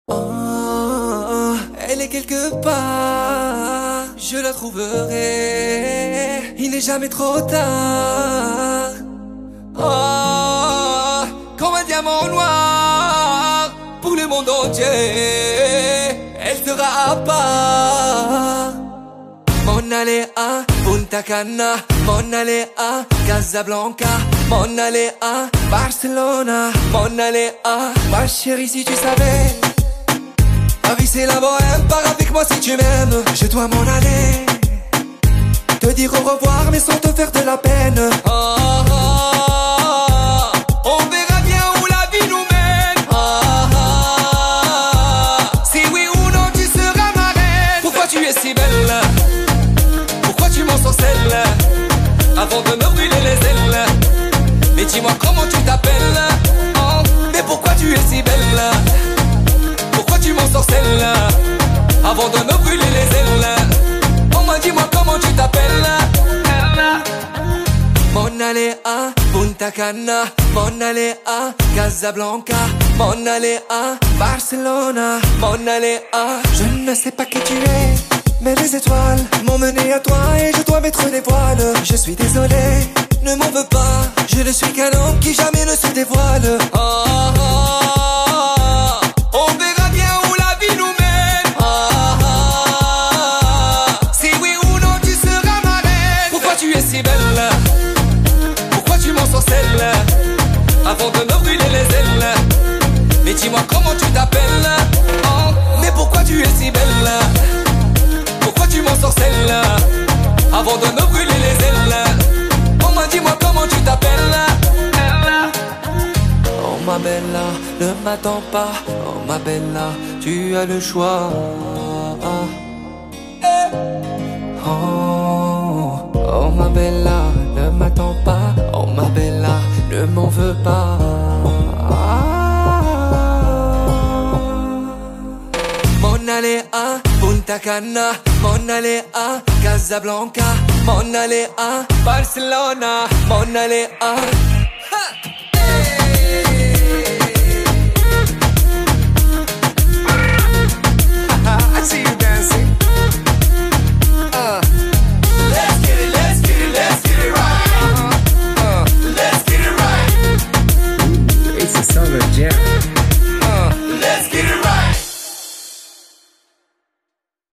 Oh, elle est quelque part, je la trouverai, il n'est jamais trop tard. Oh, comme un diamant noir, pour le monde entier, elle sera à part. Mon aller à Punta Cana, mon aller à Casablanca, mon aller à Barcelona, mon aller à... Ma chérie, si tu savais, ma vie c'est la bohème, pars avec moi si tu m'aimes. Je dois m'en aller, te dire au revoir mais sans te faire de la peine. Oh, oh, oh, on verra bien où la vie nous mène. Oh, oh, oh, si oui ou non tu seras ma reine. Pourquoi tu es si belle? Pourquoi tu m'en sorcelles avant de me brûler les ailes? Mais dis-moi comment tu t'appelles? Oh, mais pourquoi tu es si belle? Pourquoi tu m'en sorcelles avant de me brûler les ailes? Oh, moi dis-moi comment tu t'appelles? Mon aller à Punta Cana, mon aller à Casablanca, mon aller à Barcelona, mon aller à... Je ne sais pas qui tu es, mais les étoiles m'ont mené à toi et je dois mettre les voiles. Je suis désolé, ne m'en veux pas, je ne suis qu'un homme qui jamais ne se dévoile. Oh, oh, oh, on verra bien où la vie nous mène. Oh, oh, oh, si oui ou non tu seras ma reine. Pourquoi tu es si belle? Pourquoi tu m'en sorcelles avant de me brûler les ailes? Mais dis-moi comment tu t'appelles? Oh, mais pourquoi tu es si belle? Pourquoi tu m'en sorcelles avant de me brûler les ailes? Oh, moi dis-moi comment tu t'appelles? Oh ma bella, ne m'attends pas. Oh ma bella, tu as le choix. Oh, oh ma bella, ne m'attends pas. Oh ma bella, ne m'en veux pas. Mon aller à Punta Cana, mon aller à Casablanca, mon aller à Barcelona, mon aller à